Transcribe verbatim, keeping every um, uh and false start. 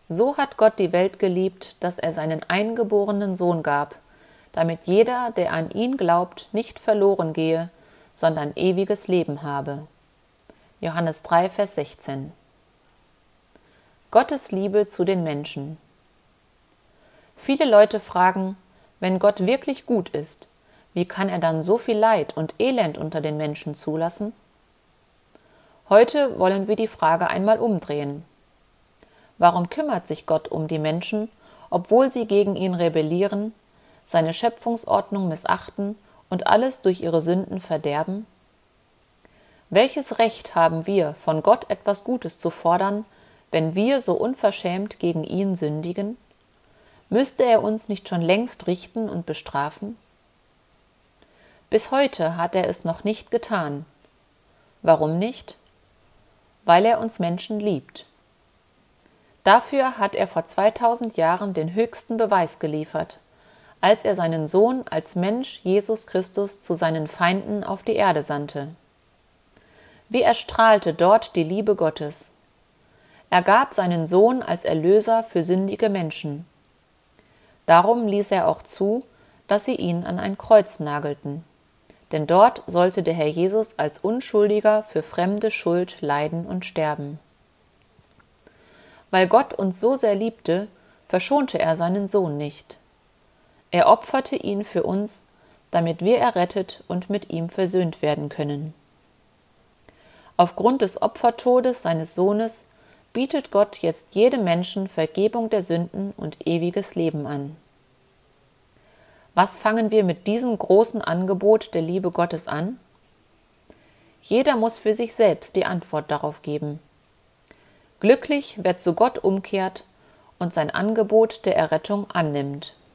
So hat Gott die Welt geliebt, dass er seinen eingeborenen Sohn gab, damit jeder, der an ihn glaubt, nicht verloren gehe, sondern ewiges Leben habe. Johannes drei, Vers sechzehn. Gottes Liebe zu den Menschen. Viele Leute fragen, wenn Gott wirklich gut ist, wie kann er dann so viel Leid und Elend unter den Menschen zulassen? Heute wollen wir die Frage einmal umdrehen. Warum kümmert sich Gott um die Menschen, obwohl sie gegen ihn rebellieren, seine Schöpfungsordnung missachten und alles durch ihre Sünden verderben? Welches Recht haben wir, von Gott etwas Gutes zu fordern, wenn wir so unverschämt gegen ihn sündigen? Müsste er uns nicht schon längst richten und bestrafen? Bis heute hat er es noch nicht getan. Warum nicht? Weil er uns Menschen liebt. Dafür hat er vor zweitausend Jahren den höchsten Beweis geliefert, als er seinen Sohn als Mensch Jesus Christus zu seinen Feinden auf die Erde sandte. Wie erstrahlte dort die Liebe Gottes! Er gab seinen Sohn als Erlöser für sündige Menschen. Darum ließ er auch zu, dass sie ihn an ein Kreuz nagelten. Denn dort sollte der Herr Jesus als Unschuldiger für fremde Schuld leiden und sterben. Weil Gott uns so sehr liebte, verschonte er seinen Sohn nicht. Er opferte ihn für uns, damit wir errettet und mit ihm versöhnt werden können. Aufgrund des Opfertodes seines Sohnes bietet Gott jetzt jedem Menschen Vergebung der Sünden und ewiges Leben an. Was fangen wir mit diesem großen Angebot der Liebe Gottes an? Jeder muss für sich selbst die Antwort darauf geben. Glücklich, wer zu Gott umkehrt und sein Angebot der Errettung annimmt.